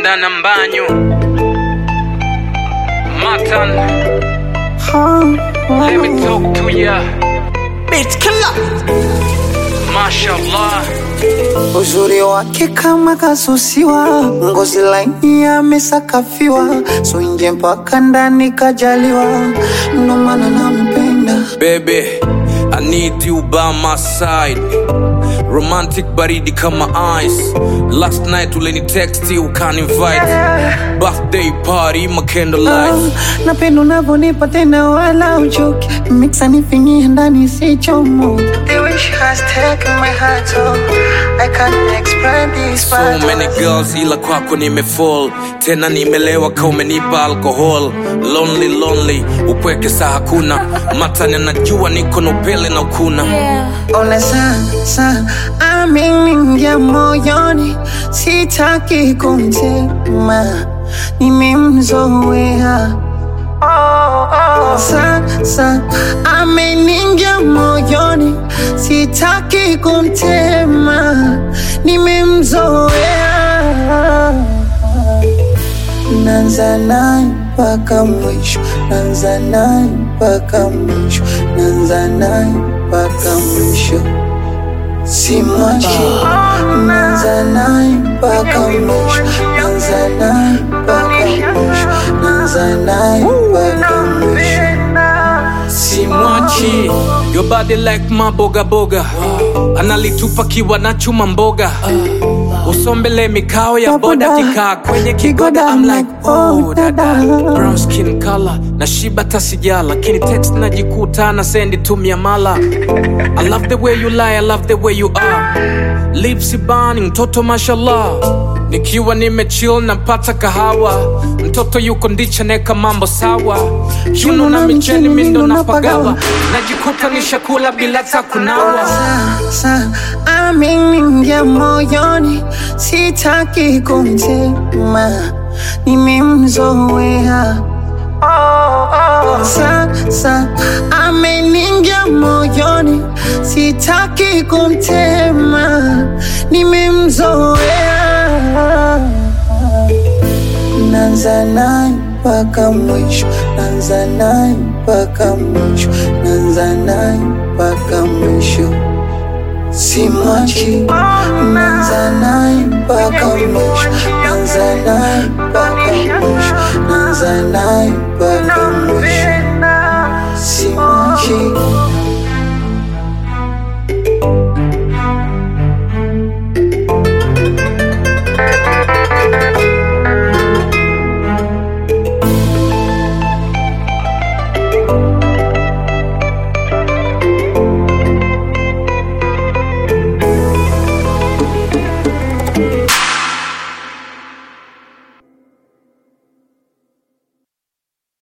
Dana Mbanyu Matan Let me talk to ya Beat killer. Mashallah. Uzuri wake kama kasusiwa, ngozi laini amesakafiwa, so nje mpaka ndani kajaliwa, ndo maana nampenda. Baby, I need you by my side. Romantic baridi kama ice. Last night uleni text you can invite birthday party my candlelight. Napenda unavyonipa tena wala uchoki, mixa nifingie ndani sichomo. The way she has taken my heart, so I can't explain this. So many girls ila kwako nimefall. Tena nimelewa ka umenipa alcohol. Lonely lonely, upweke saa hakuna. Matani najua niko na upele na ukuna. Ona sasa ameniingia moyoni, sitaki kumtema, nimemzoea. Sasa ameniingia moyoni, sitaki kumtema, nimemzoea. Naanza naye mpaka mwisho, naanza naye mpaka mwisho, naanza naye mpaka mwisho, simwachi. Naanza naye mpaka mwisho, naanza naye mpaka mwisho, naanza naye mpaka mwisho, simwachi. Your body like maboga boga. Analitupa kiwa na chuma mboga. Usombele mikao ya boda kikaa kwenye kigoda. I'm like oh dada. Brown skin color na shiba tasijala, lakini text najikuta na sendi tumia mala. I love the way you lie, I love the way you are. Lips burning, mtoto mashallah. Nikiwa nimechill napata kahawa, mtoto yuko ndicha neka mambo sawa. Juno na micheni mindo napagawa, najikuta nishakula bila takunawa. Sasa ameniingia moyoni, sitaki kumtema, nimemzoea. Sasa ameniingia moyoni, sitaki kumtema, nimemzoea. Naanza naye mpaka mwisho, naanza naye mpaka mwisho, naanza naye mpaka mwisho, simwachi. Naanza naye mpaka mwisho, naanza naye mpaka mwisho, naanza naye mpaka mwisho.